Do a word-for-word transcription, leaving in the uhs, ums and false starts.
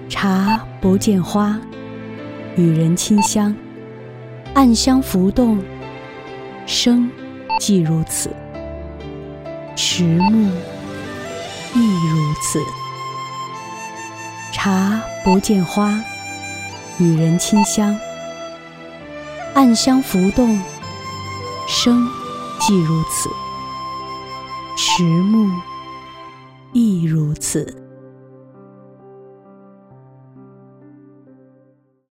茶不见花，与人清香，暗香浮动，生即如此，迟暮亦如此。茶不见花，与人清香，暗香浮动，生即如此，迟暮亦如此。